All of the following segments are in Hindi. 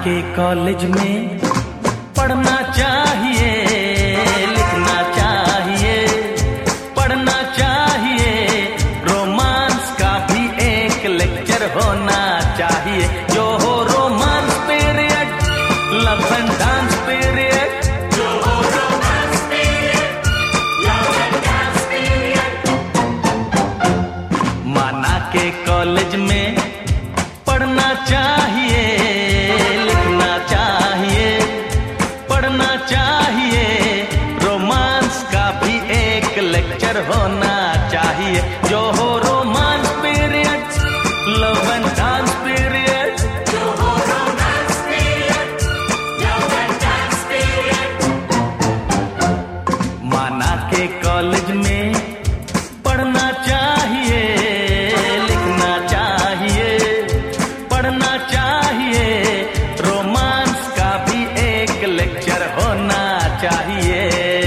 के कॉलेज में पढ़ना चाहिए, लिखना चाहिए, पढ़ना चाहिए, रोमांस का भी एक लेक्चर होना चाहिए, जो हो romance period, love and dance period, जो हो romance period, love and dance period. माना के कॉलेज में पढ़ना चाहिए, लिखना चाहिए, पढ़ना चाहिए, रोमांस का भी एक लेक्चर होना चाहिए, जो हो romance period, love and dance period, जो हो romance period, love and dance period. माना के कॉलेज में पढ़ना चाहिए, लिखना चाहिए, पढ़ना चाहिए, रोमांस का भी एक लेक्चर होना चाहिए।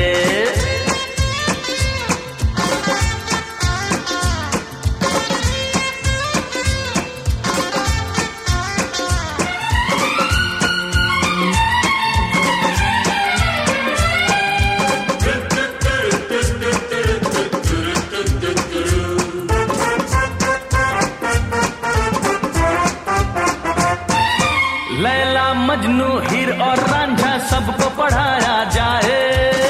लैला मजनू हीर और रांझा सबको पढ़ाया जाए,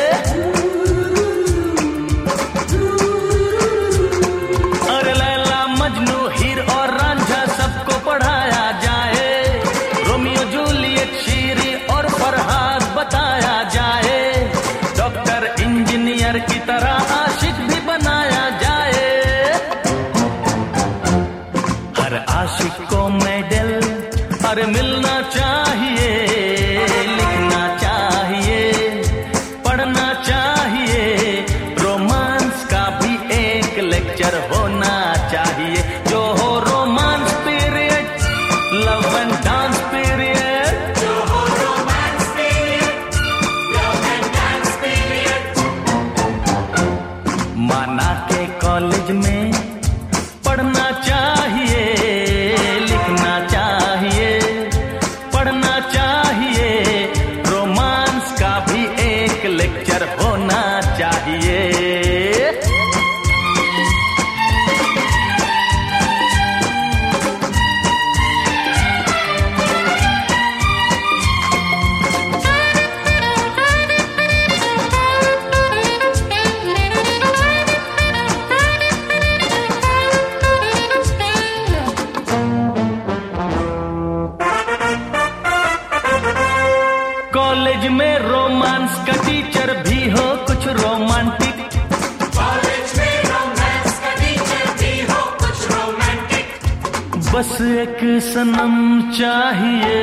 अरे लैला मजनू हीर और रांझा सबको पढ़ाया जाए, रोमियो जूलियट शीरी और फरहाद बताया जाए, डॉक्टर इंजीनियर की तरह आशिक भी बनाया जाए, हर आशिक को मेडल अरे मिलना चाहिए, लिखना चाहिए, पढ़ना चाहिए, रोमांस का भी एक लेक्चर होना चाहिए, जो हो romance period, love and dance period, जो हो romance period, love and dance period. माना के कॉलेज में पढ़ना चाहिए, लिखना चाहिए, पढ़ना चाहिए, रोमांस का भी एक लेक्चर होना चाहिए। कॉलेज में रोमांस का टीचर भी हो कुछ रोमांटिक, कॉलेज में रोमांस का टीचर भी हो कुछ रोमांटिक, बस एक सनम चाहिए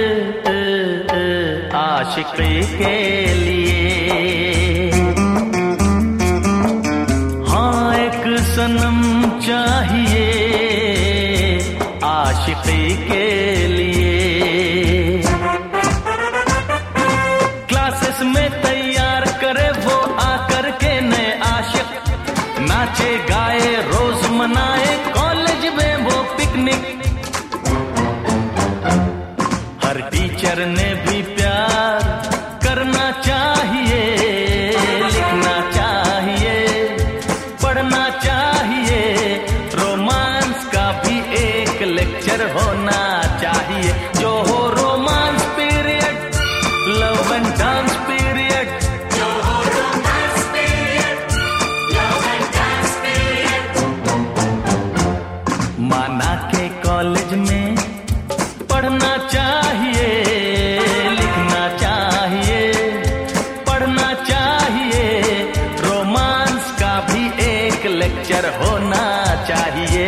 आशिकी के लिए, हाँ एक सनम चाहिए आशिकी के लिए, क्लासेस में तैयार करे वो आकर के नए आशिक, नाचे गाए रोज मनाए कॉलेज में वो पिकनिक, हर टीचर ने भी प्यार करना चाहिए, लिखना चाहिए, पढ़ना चाहिए, रोमांस का भी एक लेक्चर होना चाहिए, जो हो romance period, love and dance period, जो हो romance period, love and dance period. माना के कॉलेज में पढ़ना चाहिए, लिखना चाहिए, पढ़ना चाहिए, रोमांस का भी एक लेक्चर होना चाहिए।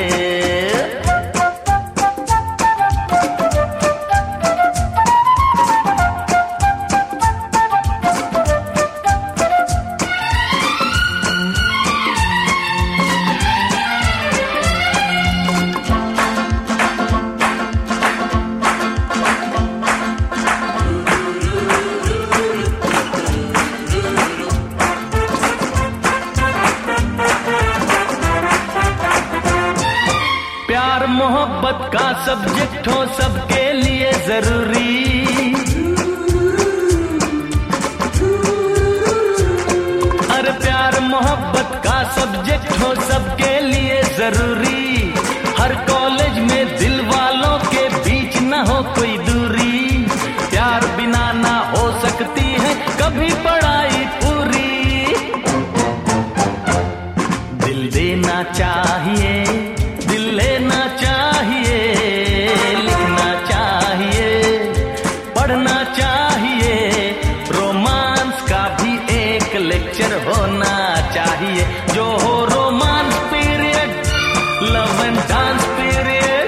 मोहब्बत का सब्जेक्ट हो सबके लिए जरूरी, सब्जेक्ट हो सबके लिए जरूरी, हर कॉलेज में दिल वालों के बीच न हो कोई दूरी, प्यार बिना ना हो सकती है कभी पढ़ाई पूरी। दिल देना चाहिए, दिल लेना चाहिए, लिखना चाहिए, पढ़ना चाहिए, रोमांस का भी एक लेक्चर होना चाहिए, जो हो romance period, love and dance period.